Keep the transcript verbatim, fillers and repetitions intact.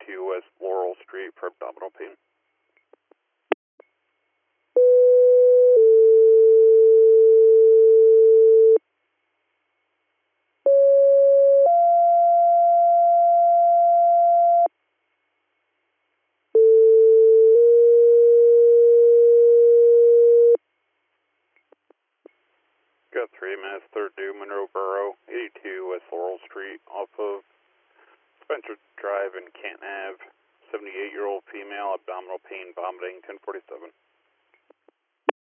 eighty-two West Laurel Street for abdominal pain. Got three minutes, third due, Monroe Borough, eighty-two West Laurel Street, off of Spencer Drive and Canton Ave. seventy-eight-year-old female, abdominal pain, vomiting, ten forty-seven.